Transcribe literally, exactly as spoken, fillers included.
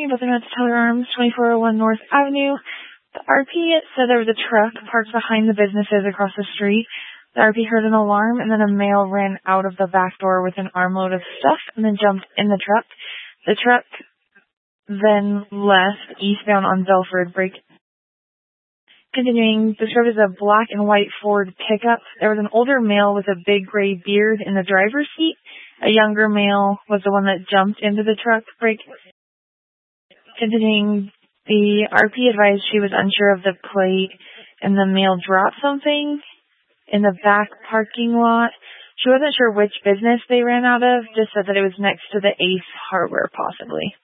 morning about the North Teller Arms, twenty-four oh one North Avenue. The R P said there was a truck parked behind the businesses across the street. The R P heard an alarm, and then a male ran out of the back door with an armload of stuff and then jumped in the truck. The truck then left eastbound on Belford. Break. Continuing, described as a black and white Ford pickup. There was an older male with a big gray beard in the driver's seat. A younger male was the one that jumped into the truck. Break. Continuing, the R P advised she was unsure of the plate, and the male dropped something in the back parking lot. She wasn't sure which business they ran out of, just said that it was next to the Ace Hardware, possibly.